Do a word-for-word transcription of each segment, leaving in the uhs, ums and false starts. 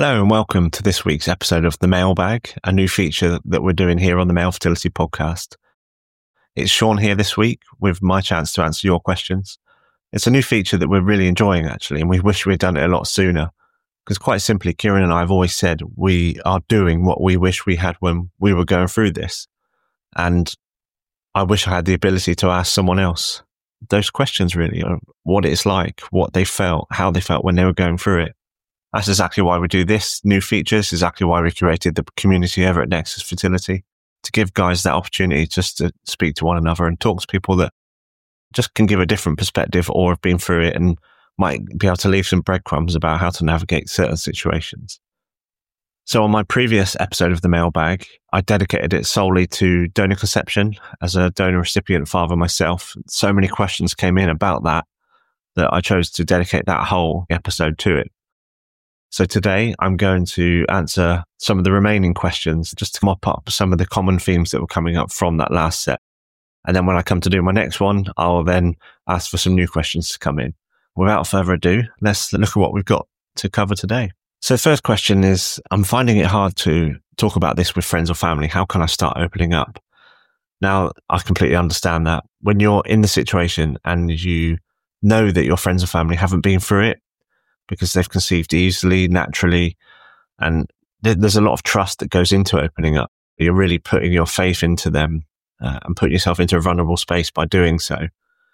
Hello and welcome to this week's episode of The Mailbag, a new feature that we're doing here on the Male Fertility Podcast. It's Sean here this week with my chance to answer your questions. It's a new feature that we're really enjoying actually, and we wish we'd done it a lot sooner. Because quite simply, Kieran and I have always said we are doing what we wish we had when we were going through this. And I wish I had the ability to ask someone else those questions really, of what it's like, what they felt, how they felt when they were going through it. That's exactly why we do this new feature. This is exactly why we created the community over at Nexus Fertility, to give guys that opportunity just to speak to one another and talk to people that just can give a different perspective or have been through it and might be able to leave some breadcrumbs about how to navigate certain situations. So on my previous episode of The Mailbag, I dedicated it solely to donor conception as a donor recipient father myself. So many questions came in about that, that I chose to dedicate that whole episode to it. So today I'm going to answer some of the remaining questions just to mop up some of the common themes that were coming up from that last set. And then when I come to do my next one, I'll then ask for some new questions to come in. Without further ado, let's look at what we've got to cover today. So first question is, I'm finding it hard to talk about this with friends or family. How can I start opening up? Now, I completely understand that. When you're in the situation and you know that your friends or family haven't been through it, because they've conceived easily, naturally, and th- there's a lot of trust that goes into opening up. You're really putting your faith into them uh, and putting yourself into a vulnerable space by doing so.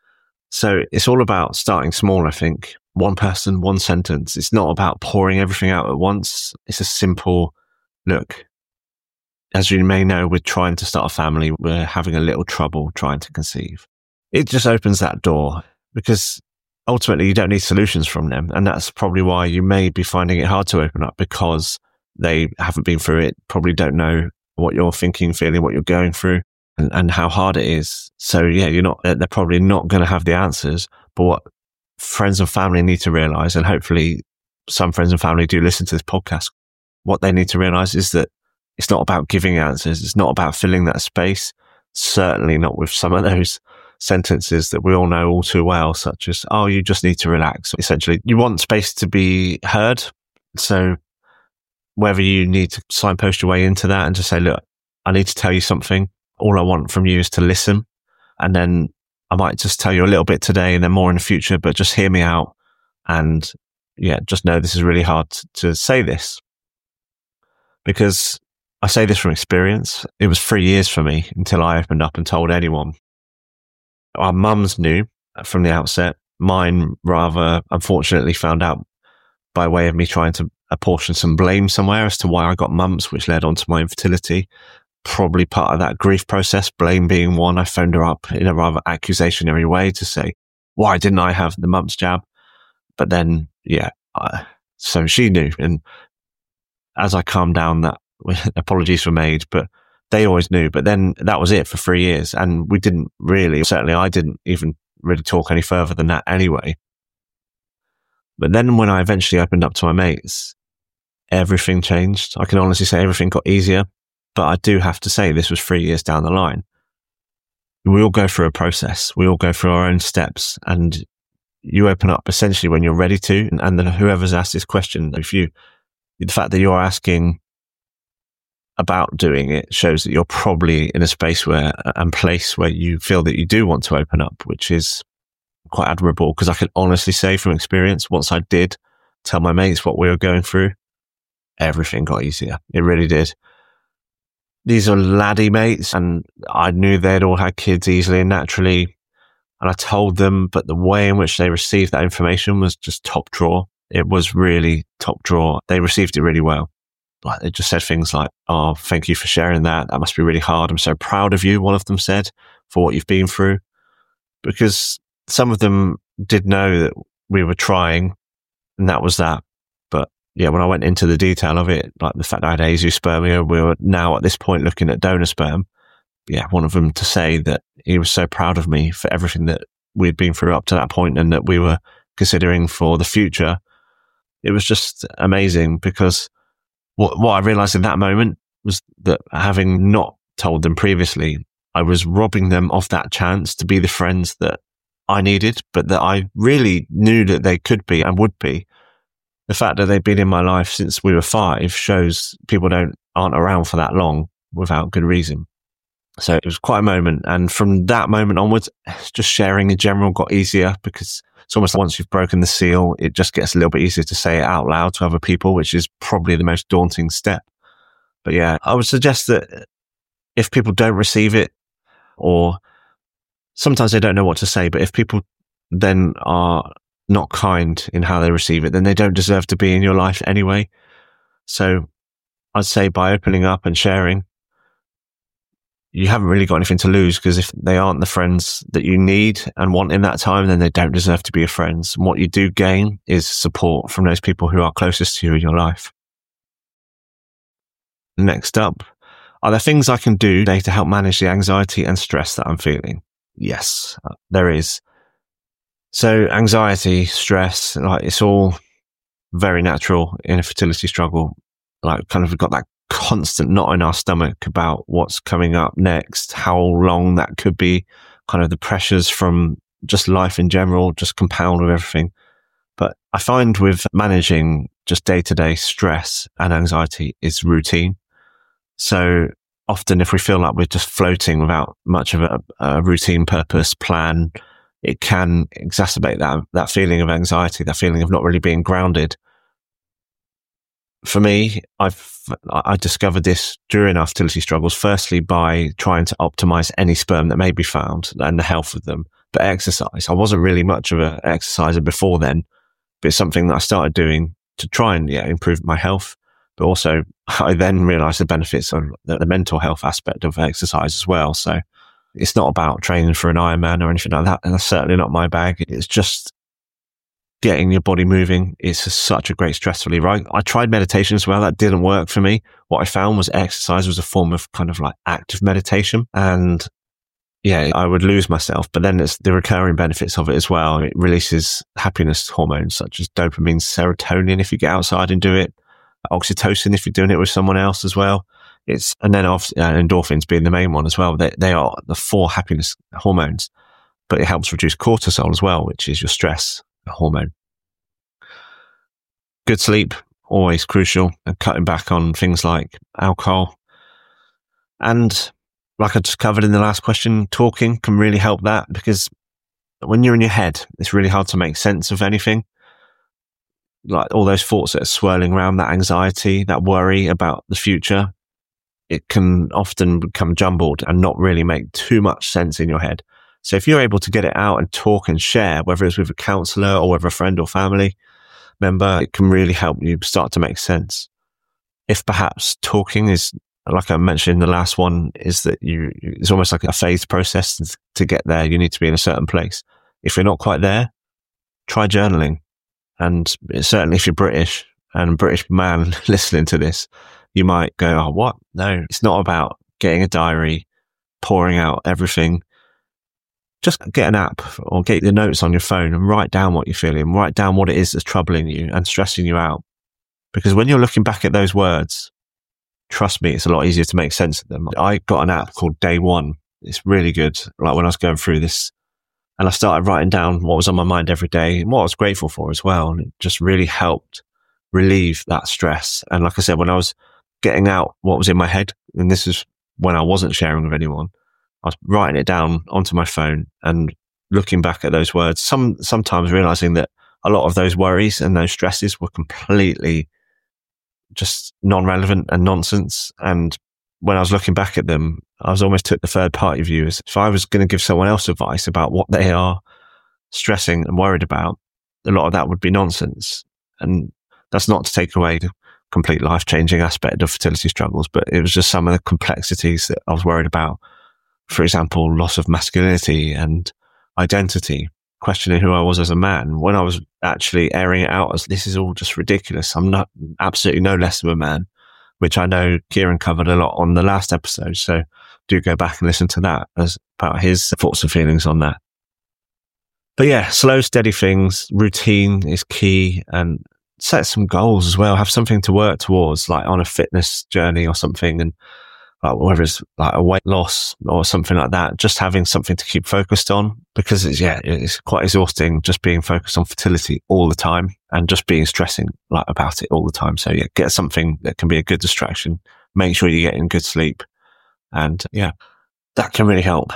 So it's all about starting small, I think. One person, one sentence. It's not about pouring everything out at once. It's a simple, look, as you may know, we're trying to start a family. We're having a little trouble trying to conceive. It just opens that door because ultimately, you don't need solutions from them. And that's probably why you may be finding it hard to open up, because they haven't been through it, probably don't know what you're thinking, feeling, what you're going through, and, and how hard it is. So yeah, you're not, they're probably not going to have the answers. But what friends and family need to realize, and hopefully some friends and family do listen to this podcast, what they need to realize is that it's not about giving answers. It's not about filling that space. Certainly not with some of those sentences that we all know all too well, such as, oh, you just need to relax. Essentially, you want space to be heard. So whether you need to signpost your way into that and just say, look, I need to tell you something. All I want from you is to listen. And then I might just tell you a little bit today and then more in the future, but just hear me out. And yeah, just know this is really hard to, to say this, because I say this from experience. It was three years for me until I opened up and told anyone. Our mums knew from the outset. Mine rather unfortunately found out by way of me trying to apportion some blame somewhere as to why I got mumps, which led on to my infertility. Probably part of that grief process, blame being one. I phoned her up in a rather accusationary way to say, why didn't I have the mumps jab? But then, yeah, uh, so she knew. And as I calmed down, that apologies were made, but they always knew. But then that was it for three years. And we didn't really, certainly I didn't even really talk any further than that anyway. But then when I eventually opened up to my mates, everything changed. I can honestly say everything got easier. But I do have to say this was three years down the line. We all go through a process. We all go through our own steps. And you open up essentially when you're ready to. And then whoever's asked this question, if you, the fact that you're asking about doing it shows that you're probably in a space where and place where you feel that you do want to open up, which is quite admirable, because I can honestly say from experience, once I did tell my mates what we were going through, everything got easier. It really did. These are laddie mates, and I knew they'd all had kids easily and naturally, and I told them, but the way in which they received that information was just top drawer. It was really top drawer. They received it really well. Like, they just said things like, oh, thank you for sharing that. That must be really hard. I'm so proud of you, one of them said, for what you've been through. Because some of them did know that we were trying, and that was that. But yeah, when I went into the detail of it, like the fact I had azoospermia, we were now at this point looking at donor sperm. Yeah, one of them to say that he was so proud of me for everything that we'd been through up to that point and that we were considering for the future. It was just amazing, because What, what I realized in that moment was that, having not told them previously, I was robbing them of that chance to be the friends that I needed, but that I really knew that they could be and would be. the fact that they've been in my life since we were five shows people don't aren't around for that long without good reason. So it was quite a moment. And from that moment onwards, just sharing in general got easier, because it's almost like once you've broken the seal, it just gets a little bit easier to say it out loud to other people, which is probably the most daunting step. But yeah, I would suggest that if people don't receive it, or sometimes they don't know what to say, but if people then are not kind in how they receive it, then they don't deserve to be in your life anyway. So I'd say by opening up and sharing, you haven't really got anything to lose, because if they aren't the friends that you need and want in that time, then they don't deserve to be your friends. And what you do gain is support from those people who are closest to you in your life. Next up, are there things I can do today to help manage the anxiety and stress that I'm feeling? Yes, there is. So anxiety, stress, like it's all very natural in a fertility struggle. Like kind of got that constant knot in our stomach about what's coming up next, how long that could be, kind of the pressures from just life in general, just compound with everything. But I find with managing just day-to-day stress and anxiety is routine. So often if we feel like we're just floating without much of a, a routine, purpose, plan, it can exacerbate that, that feeling of anxiety, that feeling of not really being grounded. For me, I've I discovered this during our fertility struggles, firstly by trying to optimize any sperm that may be found and the health of them. But exercise, I wasn't really much of an exerciser before then, but it's something that I started doing to try and yeah, improve my health. But also, I then realized the benefits of the, the mental health aspect of exercise as well. So it's not about training for an Ironman or anything like that. And that's certainly not my bag. It's just getting your body moving. It's a, such a great stress reliever. I, I tried meditation as well. That didn't work for me. What I found was exercise was a form of kind of like active meditation. And yeah, I would lose myself. But then it's the recurring benefits of it as well. It releases happiness hormones such as dopamine, serotonin if you get outside and do it, oxytocin if you're doing it with someone else as well. It's and then off, uh, endorphins being the main one as well. They, they are the four happiness hormones, but it helps reduce cortisol as well, which is your stress hormone. Good sleep, always crucial, and cutting back on things like alcohol. And like I just covered in the last question, talking can really help that, because when you're in your head, it's really hard to make sense of anything. Like all those thoughts that are swirling around, that anxiety, that worry about the future, it can often become jumbled and not really make too much sense in your head. So if you're able to get it out and talk and share, whether it's with a counselor or with a friend or family member, it can really help you start to make sense. If perhaps talking is, like I mentioned in the last one, is that you, it's almost like a phased process to get there. You need to be in a certain place. If you're not quite there, try journaling. And certainly if you're British and a British man listening to this, you might go, oh, what? No, it's not about getting a diary, pouring out everything. Just get an app or get the notes on your phone and write down what you're feeling. Write down what it is that's troubling you and stressing you out. Because when you're looking back at those words, trust me, it's a lot easier to make sense of them. I got an app called Day One. It's really good. Like when I was going through this, and I started writing down what was on my mind every day and what I was grateful for as well. And it just really helped relieve that stress. And like I said, when I was getting out what was in my head, and this is when I wasn't sharing with anyone, I was writing it down onto my phone and looking back at those words, some sometimes realizing that a lot of those worries and those stresses were completely just non-relevant and nonsense. And when I was looking back at them, I was almost took the third party view. As if I was going to give someone else advice about what they are stressing and worried about, a lot of that would be nonsense. And that's not to take away the complete life-changing aspect of fertility struggles, but it was just some of the complexities that I was worried about. For example, loss of masculinity and identity, questioning who I was as a man, when I was actually airing it out as this is all just ridiculous. I'm not absolutely no less of a man, which I know Kieran covered a lot on the last episode. So do go back and listen to that as about his thoughts and feelings on that. But yeah, slow, steady things, routine is key, and set some goals as well. Have something to work towards, like on a fitness journey or something, and like whether it's like a weight loss or something like that, just having something to keep focused on, because it's, yeah, it's quite exhausting just being focused on fertility all the time and just being stressing like about it all the time. So yeah, get something that can be a good distraction. Make sure you're getting good sleep. And yeah, that can really help.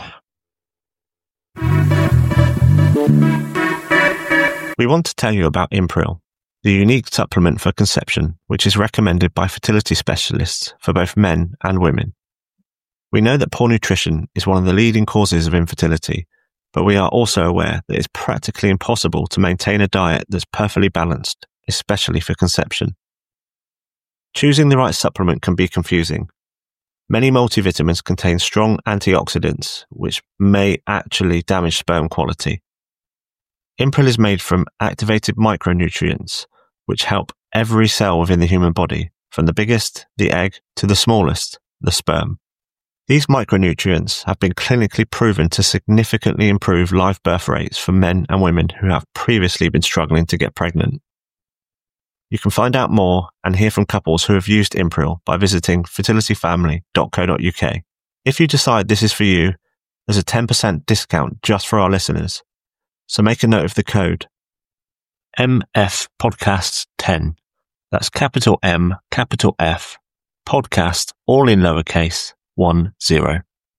We want to tell you about Impril, the unique supplement for conception, which is recommended by fertility specialists for both men and women. We know that poor nutrition is one of the leading causes of infertility, but we are also aware that it's practically impossible to maintain a diet that's perfectly balanced, especially for conception. Choosing the right supplement can be confusing. Many multivitamins contain strong antioxidants, which may actually damage sperm quality. Impril is made from activated micronutrients, which help every cell within the human body, from the biggest, the egg, to the smallest, the sperm. These micronutrients have been clinically proven to significantly improve live birth rates for men and women who have previously been struggling to get pregnant. You can find out more and hear from couples who have used Impril by visiting fertility family dot co dot uk. If you decide this is for you, there's a ten percent discount just for our listeners. So make a note of the code M F Podcasts ten. That's capital M, capital F, podcast, all in lowercase, one zero.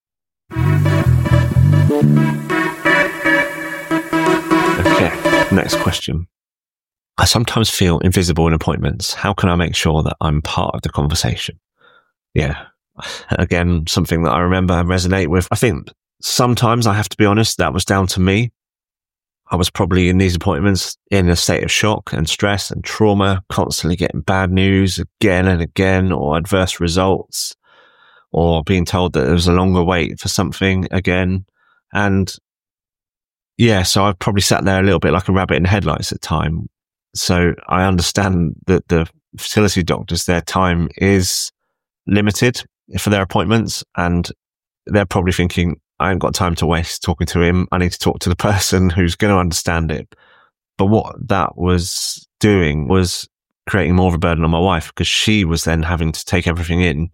Okay, next question. I sometimes feel invisible in appointments. How can I make sure that I'm part of the conversation? Yeah, again, something that I remember and resonate with. I think sometimes, I have to be honest, that was down to me. I was probably in these appointments in a state of shock and stress and trauma, constantly getting bad news again and again, or adverse results, or being told that there was a longer wait for something again. And yeah, so I probably sat there a little bit like a rabbit in the headlights at the time. So I understand that the fertility doctors, their time is limited for their appointments, and they're probably thinking, I ain't got time to waste talking to him. I need to talk to the person who's going to understand it. But what that was doing was creating more of a burden on my wife, because she was then having to take everything in.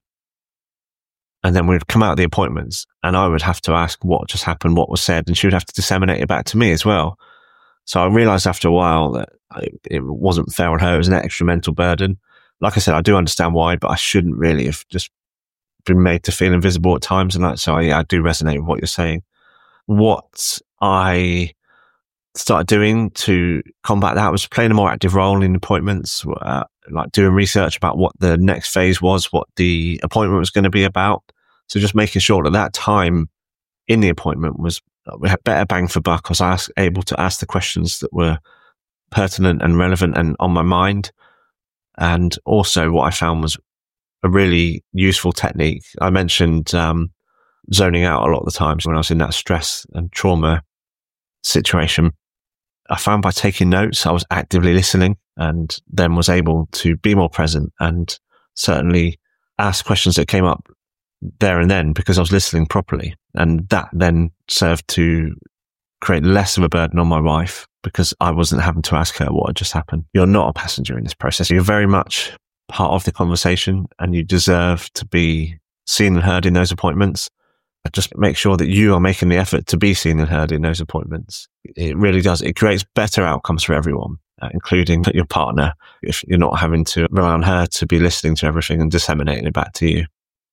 And then we'd come out of the appointments and I would have to ask what just happened, what was said, and she would have to disseminate it back to me as well. So I realized after a while that it wasn't fair on her. It was an extra mental burden. Like I said, I do understand why, but I shouldn't really have just been made to feel invisible at times. And that, so I, I do resonate with what you're saying. What I started doing to combat that was playing a more active role in appointments, uh, like doing research about what the next phase was, what the appointment was going to be about. So just making sure that that time in the appointment was, we had better bang for buck. I was ask, able to ask the questions that were pertinent and relevant and on my mind. And also what I found was a really useful technique. I mentioned um, zoning out a lot of the times when I was in that stress and trauma situation. I found by taking notes, I was actively listening and then was able to be more present and certainly ask questions that came up there and then because I was listening properly. And that then served to create less of a burden on my wife because I wasn't having to ask her what had just happened. You're not a passenger in this process. You're very much part of the conversation and you deserve to be seen and heard in those appointments. Just make sure that you are making the effort to be seen and heard in those appointments. It really does. It creates better outcomes for everyone, uh, including your partner, if you're not having to rely on her to be listening to everything and disseminating it back to you.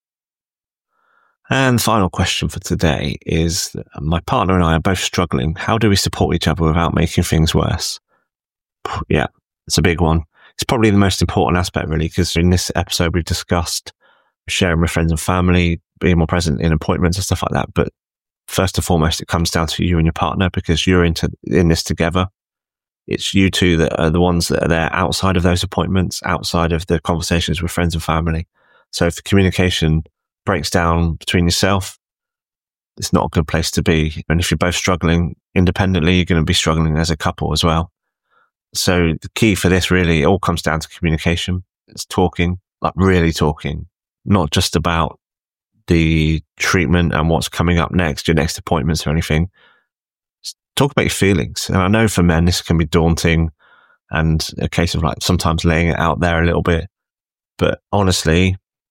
And the final question for today is, my partner and I are both struggling. How do we support each other without making things worse? Yeah, it's a big one. It's probably the most important aspect, really, because in this episode we've discussed sharing with friends and family, being more present in appointments and stuff like that. But first and foremost, it comes down to you and your partner because you're into in this together. It's you two that are the ones that are there outside of those appointments, outside of the conversations with friends and family. So if the communication breaks down between yourself, it's not a good place to be. And if you're both struggling independently, you're going to be struggling as a couple as well. So the key for this really, it all comes down to communication. It's talking, like really talking, not just about the treatment and what's coming up next, your next appointments or anything. Just talk about your feelings. And I know for men, this can be daunting and a case of like sometimes laying it out there a little bit. But honestly,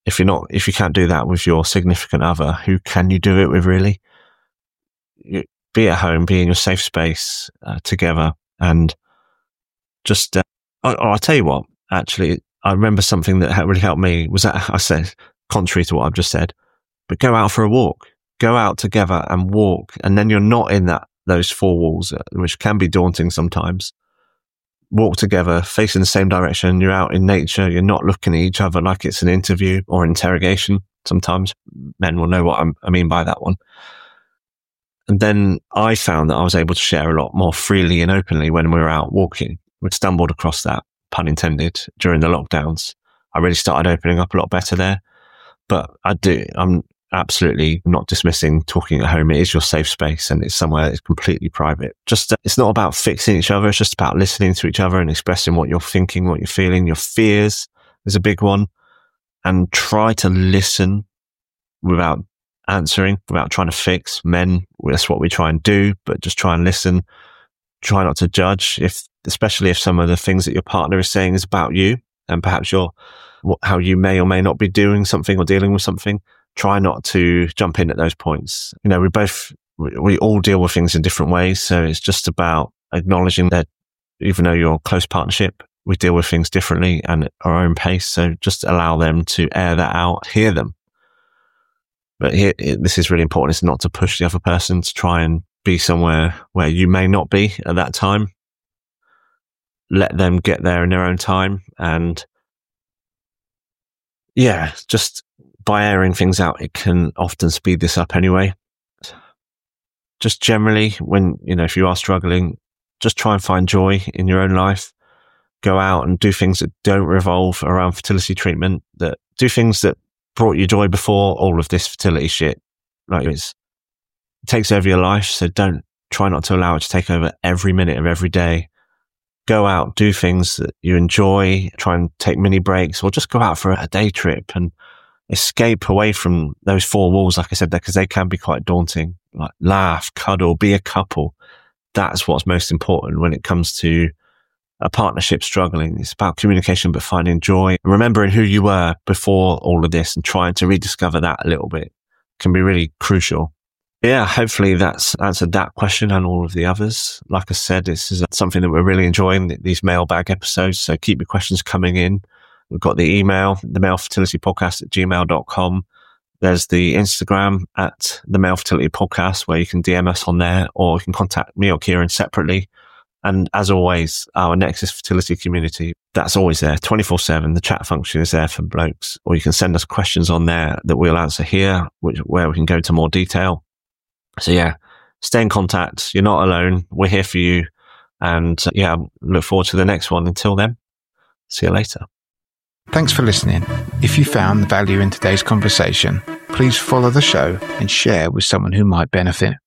if you're not, if you can't do that with your significant other, who can you do it with really? You, be at home, be in your safe space uh, together, and just, uh, oh, I'll tell you what, actually, I remember something that really helped me was that, I said, contrary to what I've just said, but go out for a walk, go out together and walk. And then you're not in that, those four walls, which can be daunting sometimes. Walk together, facing the same direction. You're out in nature. You're not looking at each other like it's an interview or interrogation. Sometimes men will know what I'm, I mean by that one. And then I found that I was able to share a lot more freely and openly when we were out walking. We stumbled across that, pun intended, during the lockdowns. I really started opening up a lot better there. But I do, I'm absolutely not dismissing talking at home. It is your safe space and it's somewhere that's completely private. Just, uh, it's not about fixing each other. It's just about listening to each other and expressing what you're thinking, what you're feeling. Your fears is a big one. And try to listen without answering, without trying to fix. Men, that's what we try and do, but just try and listen. Try not to judge, if, especially if some of the things that your partner is saying is about you and perhaps your, how you may or may not be doing something or dealing with something. Try not to jump in at those points. You know, we both, we, we all deal with things in different ways. So it's just about acknowledging that even though you're a close partnership, we deal with things differently and at our own pace. So just allow them to air that out, hear them. But here, this is really important. It's not to push the other person to try and be somewhere where you may not be at that time. Let them get there in their own time. And yeah, just by airing things out, it can often speed this up anyway. Just generally, when, you know, if you are struggling, just try and find joy in your own life. Go out and do things that don't revolve around fertility treatment, that do things that brought you joy before all of this fertility shit. Like it's, it takes over your life. So don't try not to allow it to take over every minute of every day. Go out, do things that you enjoy, try and take mini breaks, or just go out for a day trip and escape away from those four walls, like I said there, because they can be quite daunting. Like laugh, cuddle, be a couple. That's what's most important when it comes to a partnership struggling. It's about communication, but finding joy, remembering who you were before all of this and trying to rediscover that a little bit can be really crucial. Yeah, hopefully that's answered that question and all of the others. Like I said, this is something that we're really enjoying, these mailbag episodes. So keep your questions coming in. We've got the email, the male fertility podcast at gmail dot com. There's the Instagram at the Male Fertility Podcast, where you can D M us on there, or you can contact me or Kieran separately. And as always, our Nexus Fertility community, that's always there, twenty-four seven. The chat function is there for blokes, or you can send us questions on there that we'll answer here, which, where we can go into more detail. So yeah, stay in contact. You're not alone. We're here for you. And uh, yeah, look forward to the next one. Until then, see you later. Thanks for listening. If you found the value in today's conversation, please follow the show and share with someone who might benefit.